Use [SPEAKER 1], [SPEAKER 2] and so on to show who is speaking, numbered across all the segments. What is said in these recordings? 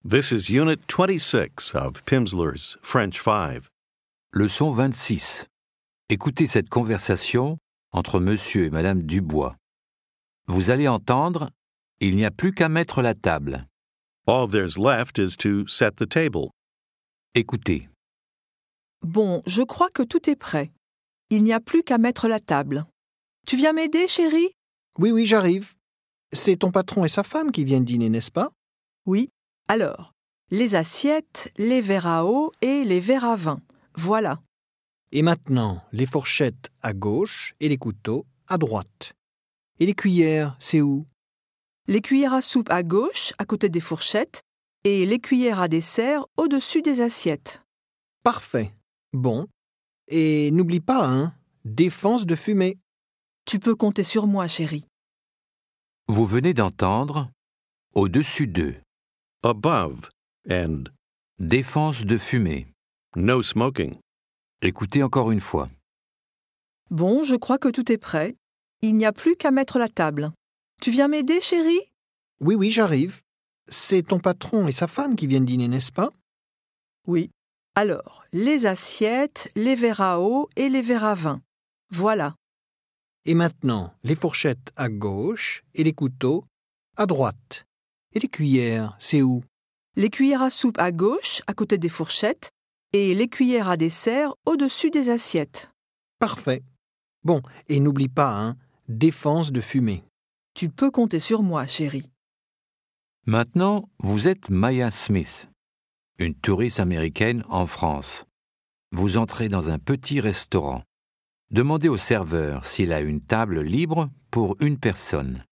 [SPEAKER 1] This is Unit 26 of Pimsleur's French 5.
[SPEAKER 2] Leçon 26. Écoutez cette conversation entre Monsieur et Madame Dubois. Vous allez entendre « Il n'y a plus qu'à mettre la table ».
[SPEAKER 1] All there's left is to set the table.
[SPEAKER 2] Écoutez.
[SPEAKER 3] Bon, je crois que tout est prêt. Il n'y a plus qu'à mettre la table. Tu viens m'aider, chérie ?
[SPEAKER 4] Oui, j'arrive. C'est ton patron et sa femme qui viennent dîner, n'est-ce pas?
[SPEAKER 3] Oui. Alors, les assiettes, les verres à eau et les verres à vin. Voilà.
[SPEAKER 4] Et maintenant, les fourchettes à gauche et les couteaux à droite. Et les cuillères, c'est où?
[SPEAKER 3] Les cuillères à soupe à gauche, à côté des fourchettes, et les cuillères à dessert au-dessus des assiettes.
[SPEAKER 4] Parfait. Bon. Et n'oublie pas, défense de fumée.
[SPEAKER 3] Tu peux compter sur moi, chérie.
[SPEAKER 2] Vous venez d'entendre « Au-dessus d'eux
[SPEAKER 1] Above and »
[SPEAKER 2] Défense de fumée.
[SPEAKER 1] no smoking.
[SPEAKER 2] Écoutez encore une fois.
[SPEAKER 3] Bon, je crois que tout est prêt. Il n'y a plus qu'à mettre la table. Tu viens m'aider, chérie ?
[SPEAKER 4] Oui, j'arrive. C'est ton patron et sa femme qui viennent dîner, n'est-ce pas?
[SPEAKER 3] Oui. Alors, les assiettes, les verres à eau et les verres à vin. Voilà.
[SPEAKER 4] Et maintenant, les fourchettes à gauche et les couteaux à droite. Et les cuillères, c'est où?
[SPEAKER 3] Les cuillères à soupe à gauche, à côté des fourchettes, et les cuillères à dessert au-dessus des assiettes.
[SPEAKER 4] Parfait. Bon, et n'oublie pas, défense de fumée.
[SPEAKER 3] Tu peux compter sur moi, chérie.
[SPEAKER 2] Maintenant, vous êtes Maya Smith, une touriste américaine en France. Vous entrez dans un petit restaurant. Demandez au serveur s'il a une table libre pour une personne.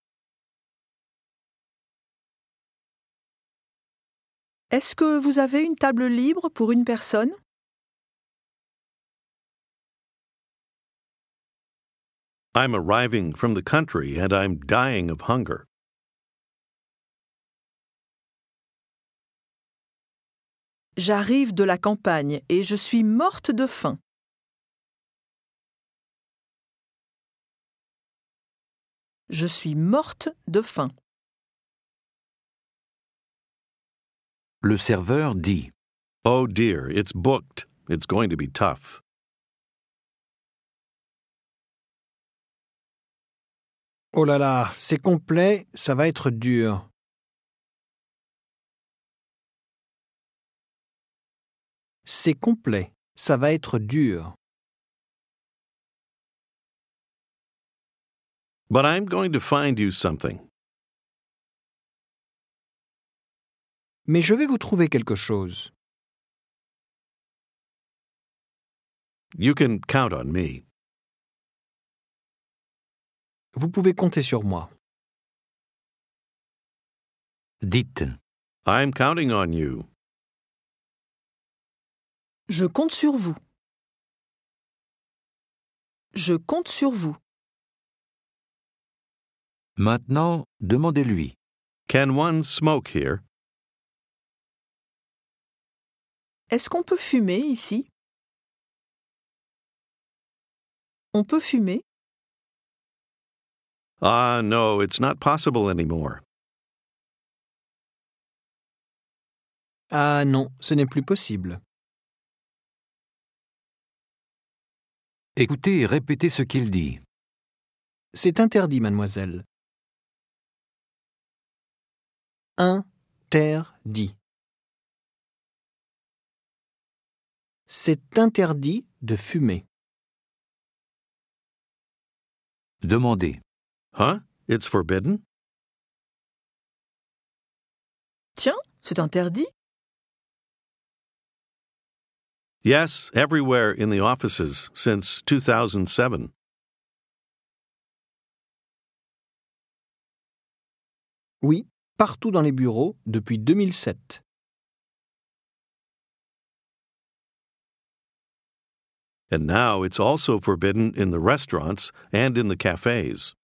[SPEAKER 3] Est-ce que vous avez une table libre pour une personne ?
[SPEAKER 1] I'm arriving from the country and I'm dying of hunger.
[SPEAKER 3] J'arrive de la campagne et je suis morte de faim. Je suis morte de faim.
[SPEAKER 2] Le serveur dit
[SPEAKER 1] Oh dear, it's booked. It's going to be tough.
[SPEAKER 4] Oh là là, c'est complet, ça va être dur. C'est complet, ça va être dur.
[SPEAKER 1] But I'm going to find you something.
[SPEAKER 4] Mais je vais vous trouver quelque chose.
[SPEAKER 1] You can count on me.
[SPEAKER 4] Vous pouvez compter sur moi.
[SPEAKER 2] Dites.
[SPEAKER 1] I'm counting on you.
[SPEAKER 3] Je compte sur vous. Je compte sur vous.
[SPEAKER 2] Maintenant, demandez-lui.
[SPEAKER 1] Can one smoke here?
[SPEAKER 3] Est-ce qu'on peut fumer ici ? On peut fumer ?
[SPEAKER 1] No, it's not possible anymore.
[SPEAKER 4] Ah non, ce n'est plus possible.
[SPEAKER 2] Écoutez et répétez ce qu'il dit.
[SPEAKER 4] C'est interdit, mademoiselle. Interdit. C'est interdit de fumer.
[SPEAKER 2] Demandez.
[SPEAKER 1] Huh? It's forbidden?
[SPEAKER 3] Tiens, c'est interdit ?
[SPEAKER 1] Yes, everywhere in the offices since 2007.
[SPEAKER 4] Oui, partout dans les bureaux depuis 2007.
[SPEAKER 1] And now it's also forbidden in the restaurants and in the cafes.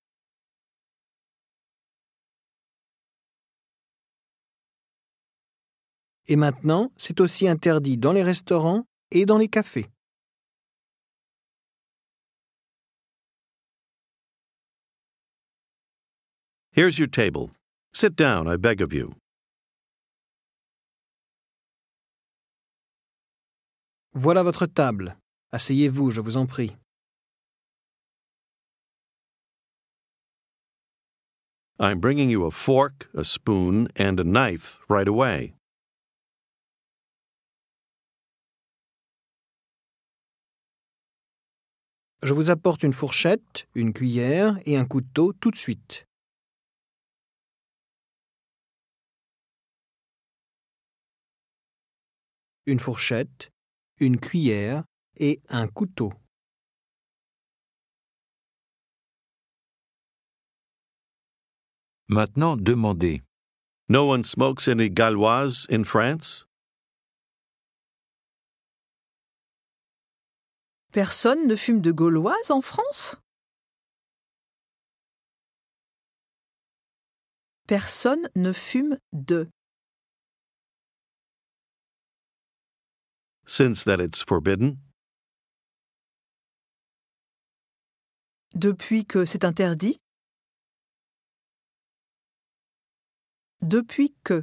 [SPEAKER 4] Et maintenant, c'est aussi interdit dans les restaurants et dans les cafés.
[SPEAKER 1] Here's your table. Sit down, I beg of you.
[SPEAKER 4] Voilà votre table. Asseyez-vous, je vous en prie.
[SPEAKER 1] I'm bringing you a fork, a spoon, and a knife right away.
[SPEAKER 4] Je vous apporte une fourchette, une cuillère et un couteau tout de suite. Une fourchette, une cuillère et un couteau.
[SPEAKER 2] Maintenant, demandez.
[SPEAKER 1] No one smokes any galloise in France?
[SPEAKER 3] Personne ne fume de gauloise en France? Personne ne fume de.
[SPEAKER 1] Since that it's forbidden?
[SPEAKER 3] Depuis que c'est interdit? Depuis que.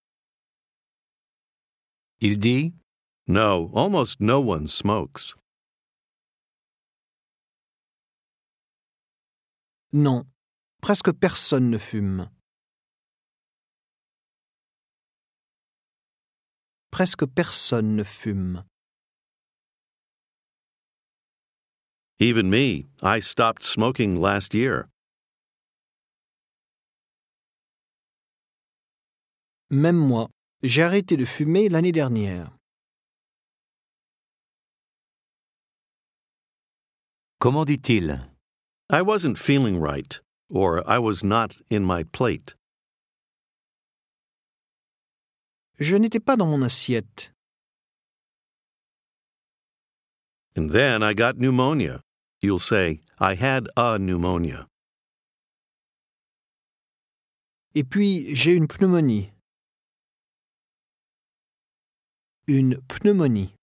[SPEAKER 2] Il dit
[SPEAKER 1] No, almost no one smokes.
[SPEAKER 4] Non, presque personne ne fume. Presque personne ne fume.
[SPEAKER 1] Even me, I stopped smoking last year.
[SPEAKER 4] Même moi, j'ai arrêté de fumer l'année dernière.
[SPEAKER 2] Comment dit-il?
[SPEAKER 1] I wasn't feeling right, or I was not in my plate.
[SPEAKER 4] Je n'étais pas dans mon assiette.
[SPEAKER 1] And then I got pneumonia. You'll say, I had a pneumonia.
[SPEAKER 4] Et puis, j'ai une pneumonie. Une pneumonie.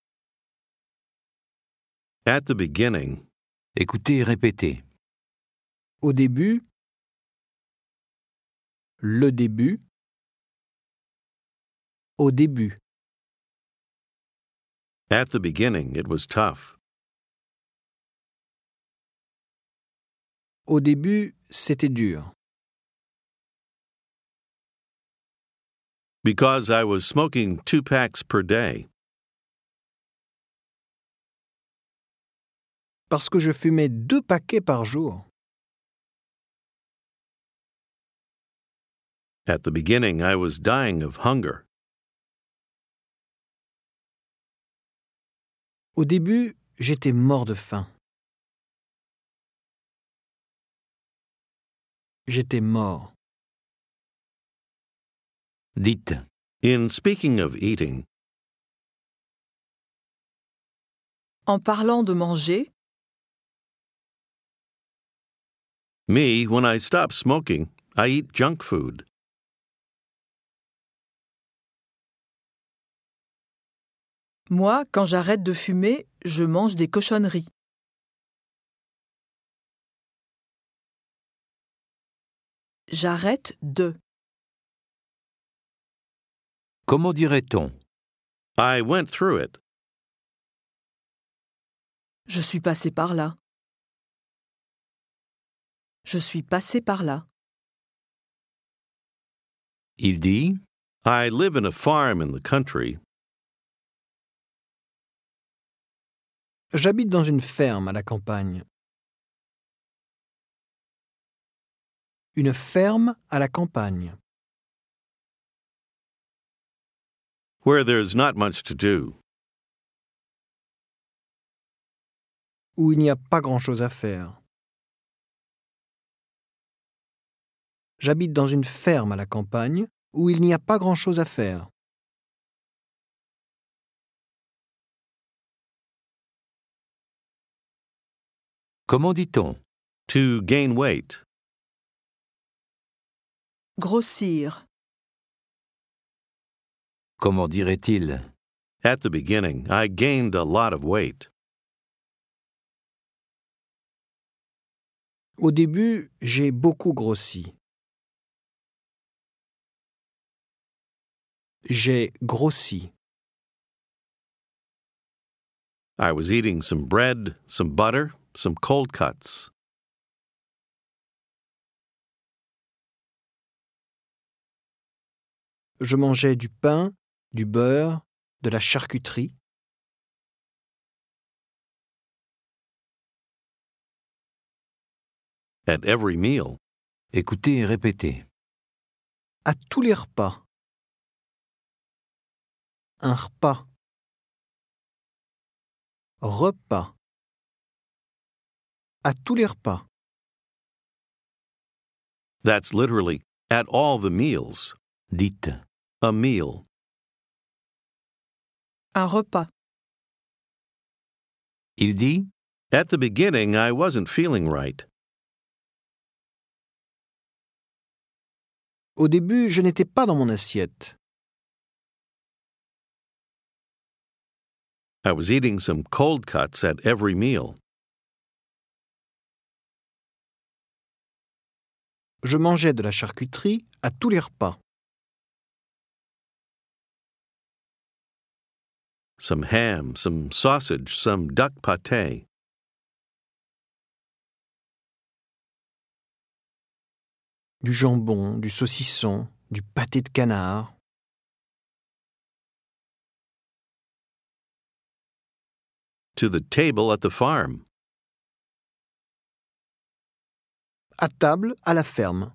[SPEAKER 1] At the beginning,
[SPEAKER 2] Écoutez et répétez.
[SPEAKER 4] Au début, le début, au début.
[SPEAKER 1] at the beginning, it was tough.
[SPEAKER 4] Au début, c'était dur.
[SPEAKER 1] Because I was smoking 2 packs per day.
[SPEAKER 4] Parce que je fumais 2 paquets par jour.
[SPEAKER 1] At the beginning, I was dying of hunger.
[SPEAKER 4] Au début, j'étais mort de faim. J'étais mort.
[SPEAKER 2] Dites.
[SPEAKER 1] In speaking of eating,
[SPEAKER 3] En parlant de manger,
[SPEAKER 1] me, when I stop smoking, I eat junk food.
[SPEAKER 3] moi, quand j'arrête de fumer, je mange des cochonneries. J'arrête de.
[SPEAKER 2] Comment dirait-on?
[SPEAKER 1] I went through it.
[SPEAKER 3] Je suis passé par là. Je suis passé par là.
[SPEAKER 2] Il dit
[SPEAKER 1] I live in a farm in the country.
[SPEAKER 4] J'habite dans une ferme à la campagne. Une ferme à la campagne.
[SPEAKER 1] Where there's not much to do.
[SPEAKER 4] Où il n'y a pas grand-chose à faire. J'habite dans une ferme à la campagne où il n'y a pas grand-chose à faire.
[SPEAKER 2] Comment dit-on?
[SPEAKER 1] To gain weight.
[SPEAKER 3] Grossir.
[SPEAKER 2] Comment dirait-il?
[SPEAKER 1] At the beginning, I gained a lot of weight.
[SPEAKER 4] Au début, j'ai beaucoup grossi. J'ai grossi.
[SPEAKER 1] I was eating some bread, some butter, some cold cuts.
[SPEAKER 4] Je mangeais du pain, du beurre, de la charcuterie.
[SPEAKER 1] At every meal.
[SPEAKER 2] Écoutez et répétez.
[SPEAKER 4] À tous les repas. Un repas. Repas. À tous les repas.
[SPEAKER 1] That's literally at all the meals.
[SPEAKER 2] Dites.
[SPEAKER 1] A meal.
[SPEAKER 3] Un repas.
[SPEAKER 2] Il dit
[SPEAKER 1] At the beginning, I wasn't feeling right.
[SPEAKER 4] Au début, je n'étais pas dans mon assiette.
[SPEAKER 1] I was eating some cold cuts at every meal.
[SPEAKER 4] Je mangeais de la charcuterie à tous les repas.
[SPEAKER 1] Some ham, some sausage, some duck pâté.
[SPEAKER 4] Du jambon, du saucisson, du pâté de canard.
[SPEAKER 1] To the table at the farm.
[SPEAKER 4] À table, à la ferme.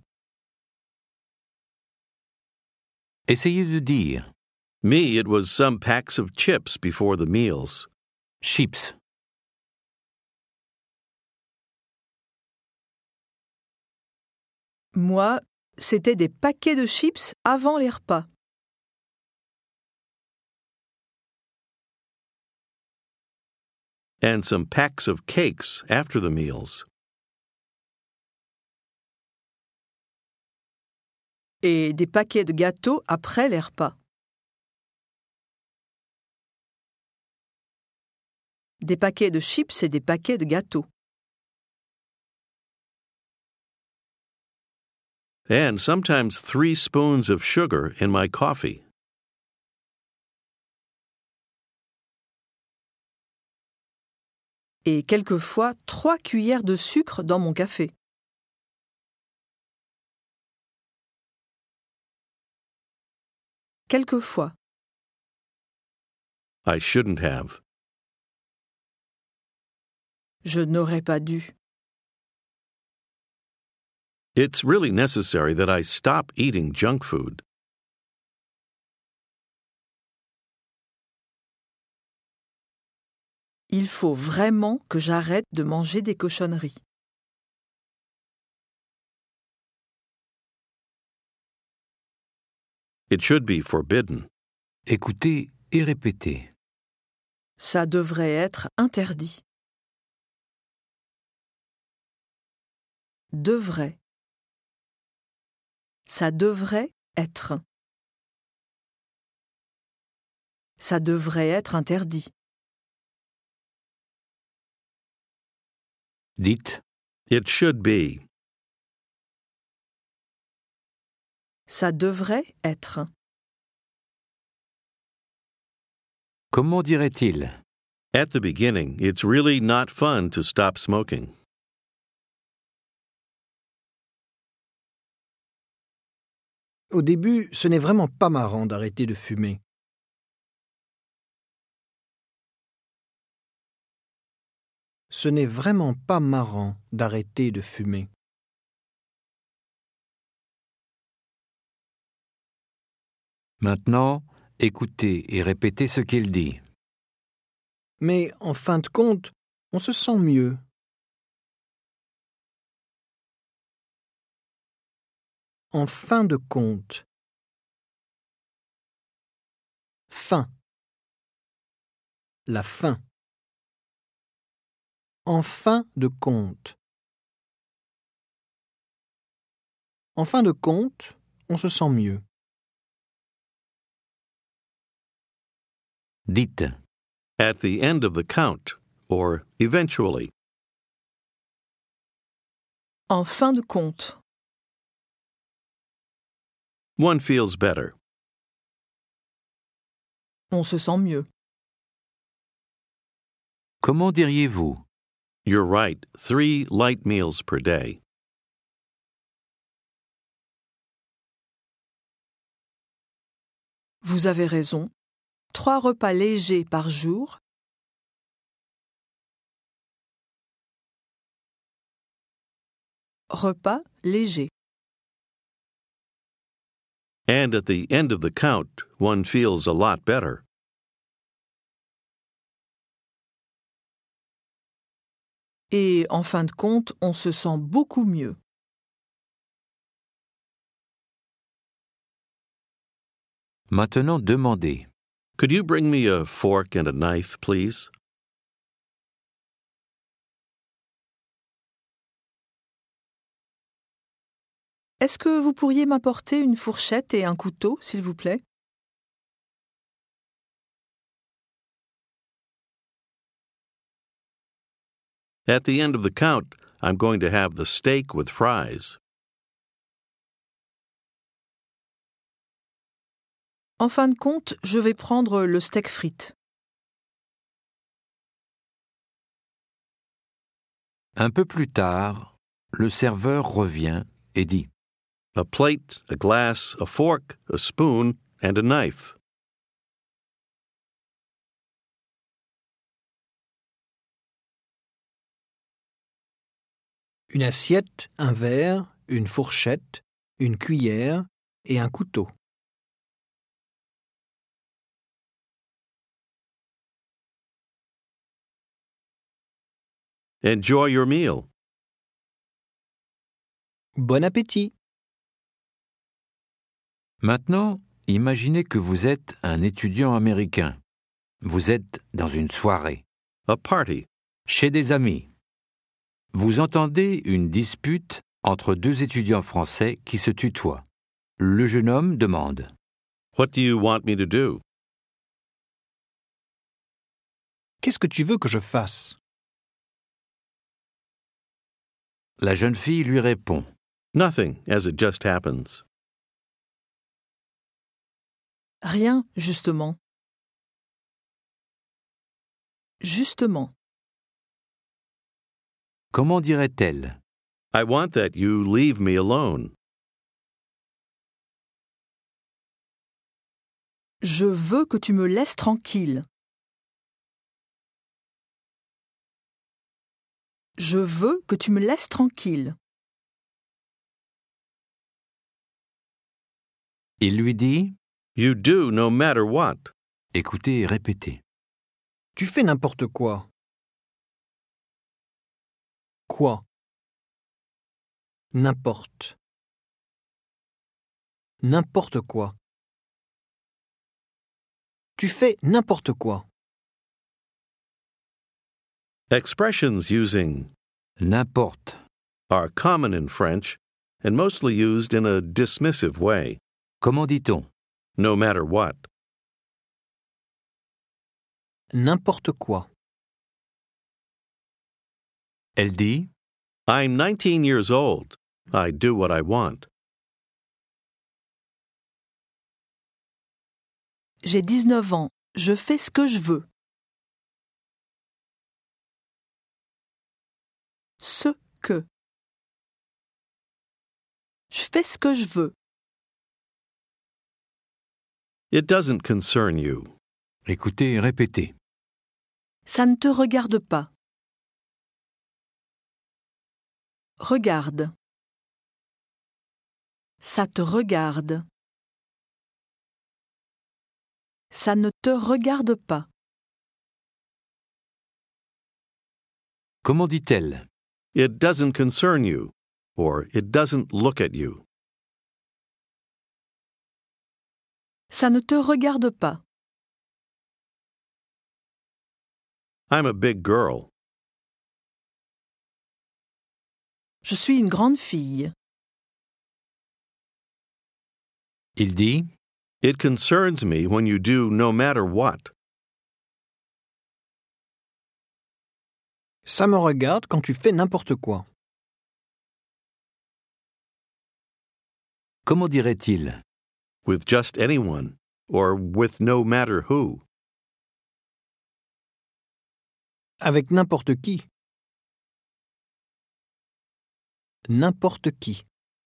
[SPEAKER 2] Essayez de dire.
[SPEAKER 1] Me, it was some packs of chips before the meals.
[SPEAKER 2] Chips.
[SPEAKER 3] Moi, c'était des paquets de chips avant les repas.
[SPEAKER 1] And some packs of cakes after the meals.
[SPEAKER 3] Et des paquets de gâteaux après les repas. Des paquets de chips et des paquets de gâteaux.
[SPEAKER 1] And sometimes 3 spoons of sugar in my coffee.
[SPEAKER 3] Et quelquefois 3 cuillères de sucre dans mon café. Quelquefois.
[SPEAKER 1] I shouldn't have.
[SPEAKER 3] Je n'aurais pas dû.
[SPEAKER 1] It's really necessary that I stop eating junk food.
[SPEAKER 3] Il faut vraiment que j'arrête de manger des cochonneries.
[SPEAKER 1] It should be forbidden.
[SPEAKER 2] Écoutez et répétez.
[SPEAKER 3] Ça devrait être interdit. Devrait. Ça devrait être. Ça devrait être interdit.
[SPEAKER 2] Dites.
[SPEAKER 1] It should be.
[SPEAKER 3] Ça devrait être.
[SPEAKER 2] Comment dirait-il?
[SPEAKER 1] At the beginning, it's really not fun to stop smoking.
[SPEAKER 4] Au début, ce n'est vraiment pas marrant d'arrêter de fumer. Ce n'est vraiment pas marrant d'arrêter de fumer.
[SPEAKER 2] Maintenant, écoutez et répétez ce qu'il dit.
[SPEAKER 4] Mais en fin de compte, on se sent mieux. En fin de compte. Fin. La fin. En fin de compte. En fin de compte, on se sent mieux.
[SPEAKER 2] Dites.
[SPEAKER 1] At the end of the count, or eventually.
[SPEAKER 3] En fin de compte.
[SPEAKER 1] One feels better.
[SPEAKER 3] On se sent mieux.
[SPEAKER 2] Comment diriez-vous?
[SPEAKER 1] You're right, 3 light meals per day.
[SPEAKER 3] Vous avez raison. 3 repas légers par jour. Repas léger.
[SPEAKER 1] And at the end of the count, one feels a lot better.
[SPEAKER 3] Et en fin de compte, on se sent beaucoup mieux.
[SPEAKER 2] Maintenant, demandez.
[SPEAKER 1] Could you bring me a fork and a knife, please?
[SPEAKER 3] Est-ce que vous pourriez m'apporter une fourchette et un couteau, s'il vous plaît?
[SPEAKER 1] At the end of the count, I'm going to have the steak with fries.
[SPEAKER 3] En fin de compte, je vais prendre le steak frites.
[SPEAKER 2] Un peu plus tard, le serveur revient et dit.
[SPEAKER 1] A plate, a glass, a fork, a spoon, and a knife.
[SPEAKER 4] Une assiette, un verre, une fourchette, une cuillère et un couteau.
[SPEAKER 1] Enjoy your meal.
[SPEAKER 4] Bon appétit!
[SPEAKER 2] Maintenant, imaginez que vous êtes un étudiant américain. Vous êtes dans une soirée,
[SPEAKER 1] A party.
[SPEAKER 2] chez des amis. Vous entendez une dispute entre 2 étudiants français qui se tutoient. Le jeune homme demande.
[SPEAKER 1] What do you want me to do?
[SPEAKER 4] Qu'est-ce que tu veux que je fasse?
[SPEAKER 2] La jeune fille lui répond.
[SPEAKER 1] Nothing, as it just happens.
[SPEAKER 3] Rien, justement. Justement.
[SPEAKER 2] Comment dirait-elle?
[SPEAKER 1] I want that you leave me alone.
[SPEAKER 3] Je veux que tu me laisses tranquille. Je veux que tu me laisses tranquille.
[SPEAKER 2] Il lui dit.
[SPEAKER 1] You do no matter what.
[SPEAKER 2] Écoutez et répétez.
[SPEAKER 4] Tu fais n'importe quoi. Quoi? N'importe. N'importe quoi. Tu fais n'importe quoi.
[SPEAKER 1] Expressions using
[SPEAKER 2] N'importe.
[SPEAKER 1] are common in French and mostly used in a dismissive way.
[SPEAKER 2] Comment dit-on?
[SPEAKER 1] No matter what.
[SPEAKER 4] N'importe quoi.
[SPEAKER 2] Elle dit.
[SPEAKER 1] I'm 19 years old. I do what I want.
[SPEAKER 3] J'ai 19 ans. Je fais ce que je veux. Ce que. Je fais ce que je veux.
[SPEAKER 1] It doesn't concern you.
[SPEAKER 2] Écoutez et répétez.
[SPEAKER 3] Ça ne te regarde pas. Regarde. Ça te regarde. Ça ne te regarde pas.
[SPEAKER 2] Comment dit-elle?
[SPEAKER 1] It doesn't concern you, or it doesn't look at you.
[SPEAKER 3] Ça ne te regarde pas.
[SPEAKER 1] I'm a big girl.
[SPEAKER 3] Je suis une grande fille.
[SPEAKER 2] Il dit.
[SPEAKER 1] It concerns me when you do no matter what.
[SPEAKER 4] Ça me regarde quand tu fais n'importe quoi.
[SPEAKER 2] Comment dirait-il?
[SPEAKER 1] With just anyone, or with no matter who.
[SPEAKER 4] Avec n'importe qui. N'importe qui.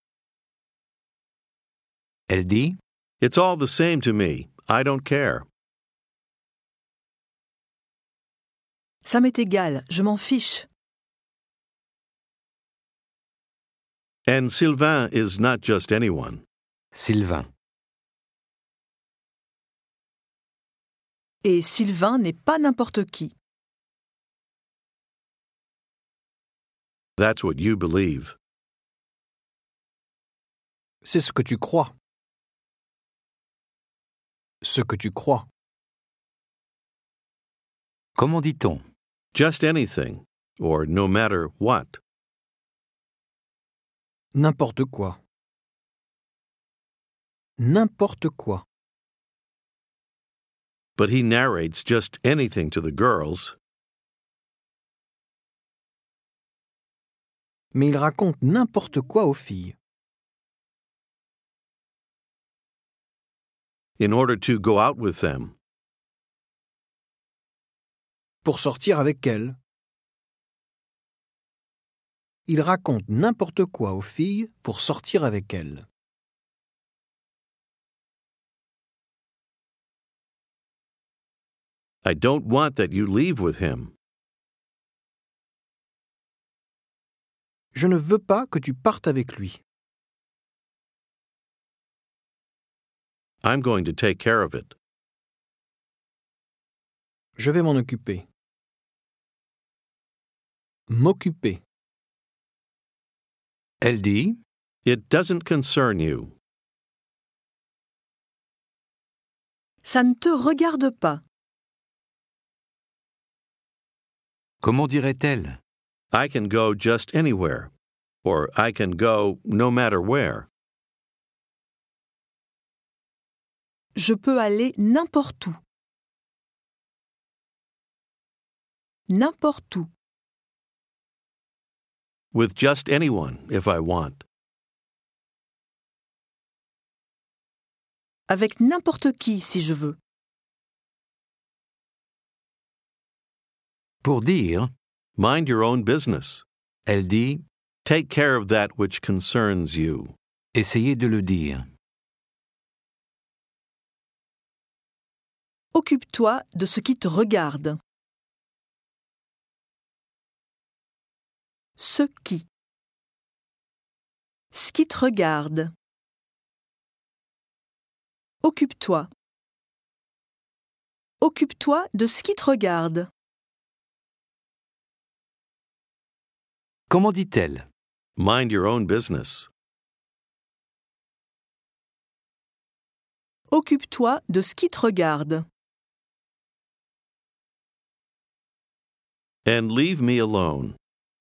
[SPEAKER 2] Elle dit
[SPEAKER 1] It's all the same to me. I don't care.
[SPEAKER 3] Ça m'est égal, je m'en fiche.
[SPEAKER 1] And Sylvain is not just anyone.
[SPEAKER 2] Sylvain.
[SPEAKER 3] Et Sylvain n'est pas n'importe qui.
[SPEAKER 1] That's what you believe.
[SPEAKER 4] C'est ce que tu crois. Ce que tu crois.
[SPEAKER 2] Comment dit-on?
[SPEAKER 1] Just anything, or no matter what.
[SPEAKER 4] N'importe quoi. N'importe quoi.
[SPEAKER 1] But he narrates just anything to the girls.
[SPEAKER 4] Mais il raconte n'importe quoi aux filles.
[SPEAKER 1] In order to go out with them.
[SPEAKER 4] Pour sortir avec elles. Il raconte n'importe quoi aux filles pour sortir avec elles.
[SPEAKER 1] I don't want that you leave with him.
[SPEAKER 4] Je ne veux pas que tu partes avec lui.
[SPEAKER 1] I'm going to take care of it.
[SPEAKER 4] Je vais m'en occuper. M'occuper.
[SPEAKER 2] Elle dit
[SPEAKER 1] It doesn't concern you.
[SPEAKER 3] Ça ne te regarde pas.
[SPEAKER 2] Comment dirait-elle?
[SPEAKER 1] I can go just anywhere. Or I can go no matter where.
[SPEAKER 3] Je peux aller n'importe où. N'importe où.
[SPEAKER 1] With just anyone, if I want.
[SPEAKER 3] Avec n'importe qui, si je veux.
[SPEAKER 2] Pour dire,
[SPEAKER 1] Mind your own business.
[SPEAKER 2] elle dit
[SPEAKER 1] Take care of that which concerns you.
[SPEAKER 2] essayez de le dire.
[SPEAKER 3] Occupe-toi de ce qui te regarde. Ce qui. Ce qui te regarde. Occupe-toi. Occupe-toi de ce qui te regarde.
[SPEAKER 2] Comment dit-elle?
[SPEAKER 1] Mind your own business.
[SPEAKER 3] Occupe-toi de ce qui te regarde.
[SPEAKER 1] And leave me alone.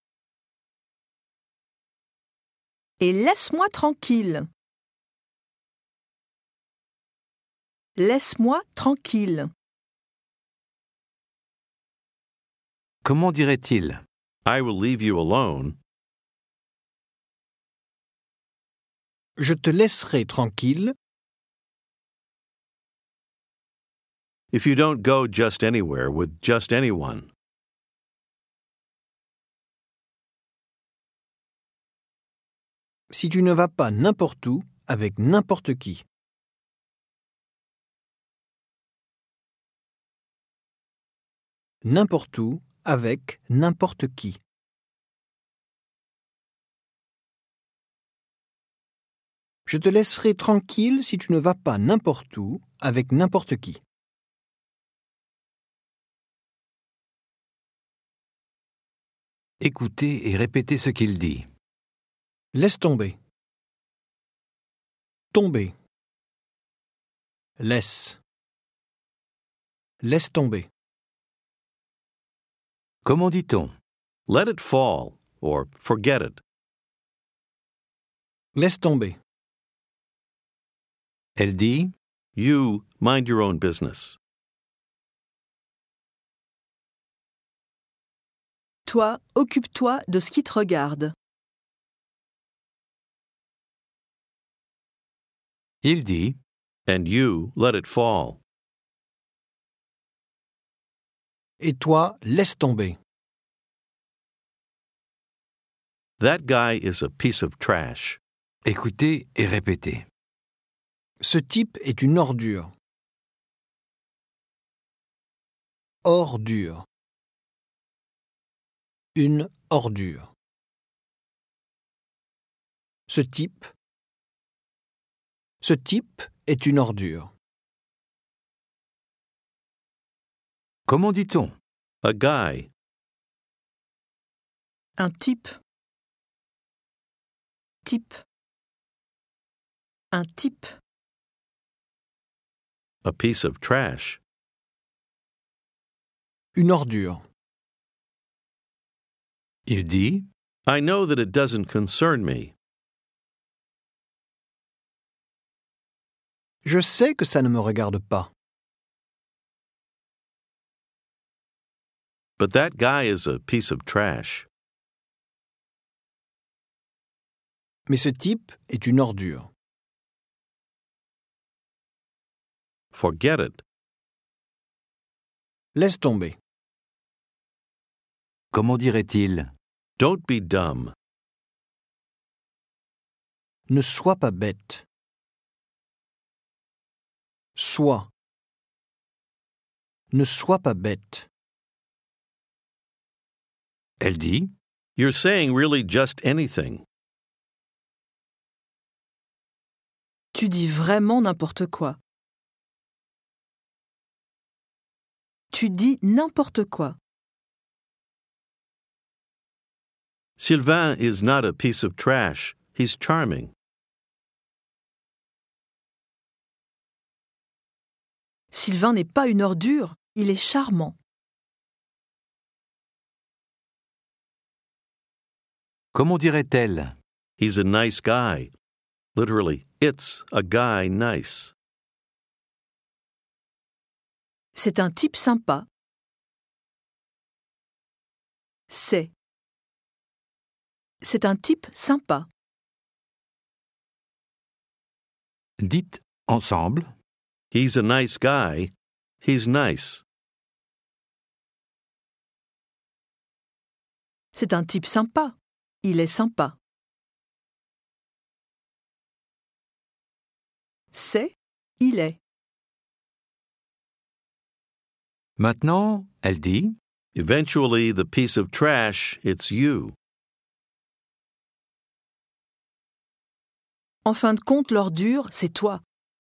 [SPEAKER 3] Et laisse-moi tranquille. Laisse-moi tranquille.
[SPEAKER 2] Comment dirait-il?
[SPEAKER 1] I will leave you alone.
[SPEAKER 4] Je te laisserai tranquille
[SPEAKER 1] If you don't go just anywhere with just anyone.
[SPEAKER 4] si tu ne vas pas n'importe où avec n'importe qui. N'importe où avec n'importe qui. Je te laisserai tranquille si tu ne vas pas n'importe où avec n'importe qui.
[SPEAKER 2] Écoutez et répétez ce qu'il dit.
[SPEAKER 4] Laisse tomber. Tomber. Laisse. Laisse tomber.
[SPEAKER 2] Comment dit-on?
[SPEAKER 1] Let it fall, or forget it.
[SPEAKER 4] Laisse tomber.
[SPEAKER 2] Elle dit
[SPEAKER 1] You mind your own business.
[SPEAKER 3] Toi, occupe-toi de ce qui te regarde.
[SPEAKER 2] Il dit
[SPEAKER 1] And you let it fall.
[SPEAKER 4] Et toi, laisse tomber.
[SPEAKER 1] That guy is a piece of trash.
[SPEAKER 2] Écoutez et répétez.
[SPEAKER 4] Ce type est une ordure. Ordure. Une ordure. Ce type est une ordure.
[SPEAKER 2] Comment dit-on?
[SPEAKER 1] A guy.
[SPEAKER 3] Un type. Type. Un type.
[SPEAKER 1] A piece of trash.
[SPEAKER 4] Une ordure.
[SPEAKER 2] Il dit
[SPEAKER 1] I know that it doesn't concern me.
[SPEAKER 4] Je sais que ça ne me regarde pas.
[SPEAKER 1] But that guy is a piece of trash.
[SPEAKER 4] Mais ce type est une ordure.
[SPEAKER 1] Forget it.
[SPEAKER 4] Laisse tomber.
[SPEAKER 2] comment dirait-il?
[SPEAKER 1] Don't be dumb.
[SPEAKER 4] Ne sois pas bête. Sois. Ne sois pas bête.
[SPEAKER 2] Elle dit
[SPEAKER 1] You're saying really just anything.
[SPEAKER 3] Tu dis vraiment n'importe quoi. Tu dis n'importe quoi.
[SPEAKER 1] Sylvain is not a piece of trash. He's charming.
[SPEAKER 3] Sylvain n'est pas une ordure, il est charmant.
[SPEAKER 2] comment dirait-elle?
[SPEAKER 1] He's a nice guy. Literally, it's a guy nice.
[SPEAKER 3] C'est un type sympa. C'est un type sympa.
[SPEAKER 2] Dites ensemble.
[SPEAKER 1] He's a nice guy. He's nice.
[SPEAKER 3] C'est un type sympa. Il est sympa. C'est, il est.
[SPEAKER 2] Maintenant, elle dit
[SPEAKER 1] Eventually, the piece of trash, it's you.
[SPEAKER 3] En fin de compte, l'ordure, c'est toi.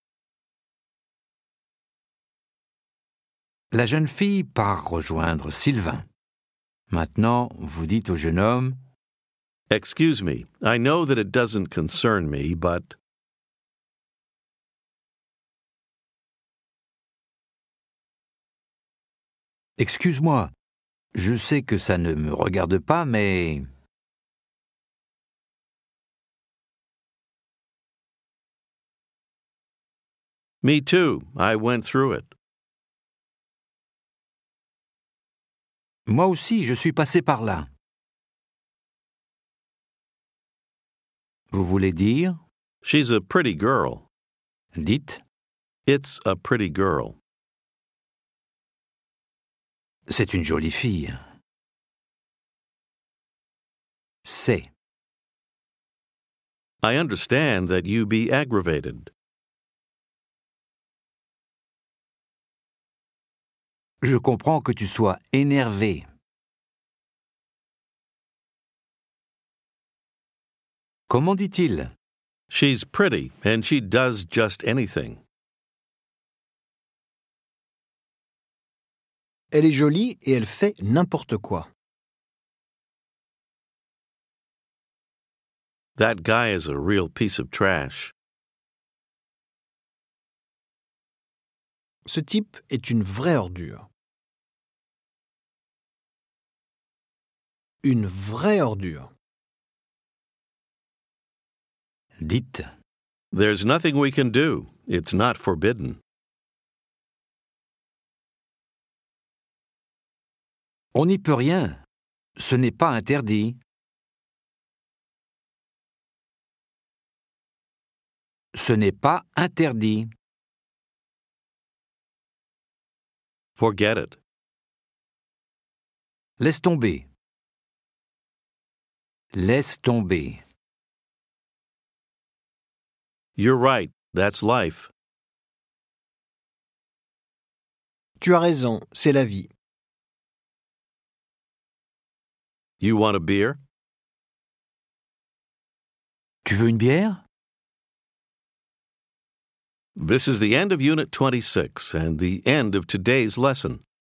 [SPEAKER 2] la jeune fille part rejoindre Sylvain. Maintenant, vous dites au jeune homme
[SPEAKER 1] Excuse me, I know that it doesn't concern me, but...
[SPEAKER 2] Excuse-moi, je sais que ça ne me regarde pas, mais...
[SPEAKER 1] Me too, I went through it.
[SPEAKER 2] Moi aussi, je suis passé par là. Vous voulez dire?
[SPEAKER 1] She's a pretty girl.
[SPEAKER 2] Dites,
[SPEAKER 1] It's a pretty girl.
[SPEAKER 2] c'est une jolie fille. C'est.
[SPEAKER 1] I understand that you be aggravated.
[SPEAKER 2] Je comprends que tu sois énervé. Comment dit-il?
[SPEAKER 1] She's pretty, and she does just anything.
[SPEAKER 4] Elle est jolie et elle fait n'importe quoi.
[SPEAKER 1] That guy is a real piece of trash.
[SPEAKER 4] Ce type est une vraie ordure. Une vraie ordure.
[SPEAKER 2] Dites,
[SPEAKER 1] There's nothing we can do. It's not forbidden.
[SPEAKER 2] on n'y peut rien. Ce n'est pas interdit. Ce n'est pas interdit.
[SPEAKER 1] Forget it.
[SPEAKER 2] Laisse tomber. Laisse tomber.
[SPEAKER 1] You're right, that's life.
[SPEAKER 4] Tu as raison, c'est la vie.
[SPEAKER 1] You want a beer?
[SPEAKER 2] Tu veux une bière?
[SPEAKER 1] This is the end of Unit 26 and the end of today's lesson.